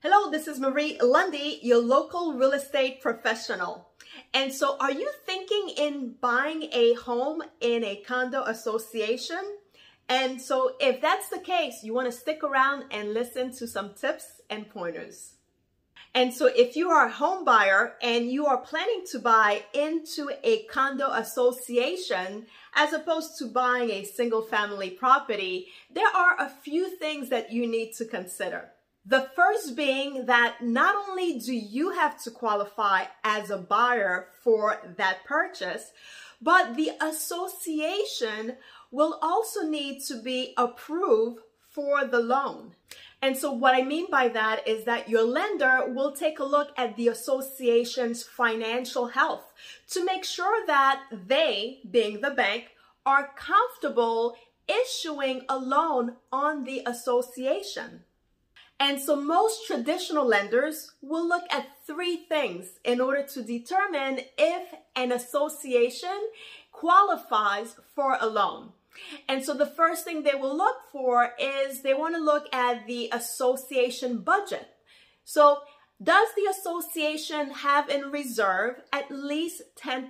Hello, this is Marie Lundy, your local real estate professional. And so are you thinking in buying a home in a condo association? And so if that's the case, you want to stick around and listen to some tips and pointers. And so if you are a home buyer and you are planning to buy into a condo association as opposed to buying a single family property, there are a few things that you need to consider. The first being that not only do you have to qualify as a buyer for that purchase, but the association will also need to be approved for the loan. And so what I mean by that is that your lender will take a look at the association's financial health to make sure that they, being the bank, are comfortable issuing a loan on the association. And so most traditional lenders will look at three things in order to determine if an association qualifies for a loan. And so the first thing they will look for is they want to look at the association budget. So does the association have in reserve at least 10%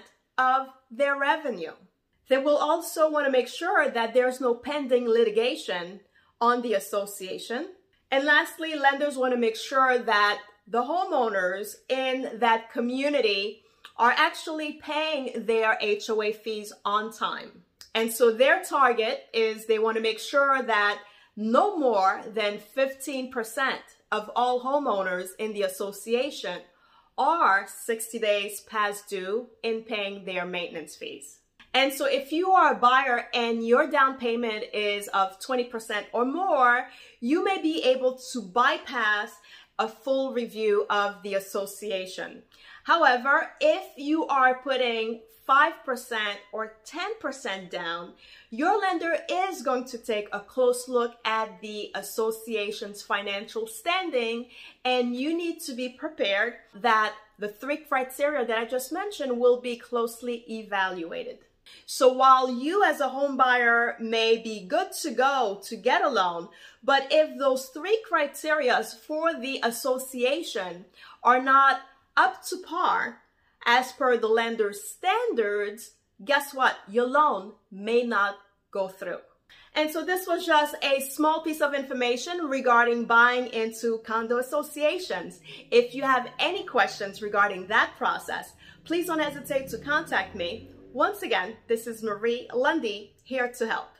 of their revenue? They will also want to make sure that there's no pending litigation on the association. And lastly, lenders want to make sure that the homeowners in that community are actually paying their HOA fees on time. And so their target is they want to make sure that no more than 15% of all homeowners in the association are 60 days past due in paying their maintenance fees. And so if you are a buyer and your down payment is of 20% or more, you may be able to bypass a full review of the association. However, if you are putting 5% or 10% down, your lender is going to take a close look at the association's financial standing, and you need to be prepared that the three criteria that I just mentioned will be closely evaluated. So while you as a home buyer may be good to go to get a loan, but if those three criteria for the association are not up to par as per the lender's standards, guess what? Your loan may not go through. And so this was just a small piece of information regarding buying into condo associations. If you have any questions regarding that process, please don't hesitate to contact me. Once again, this is Marie Lundy, here to help.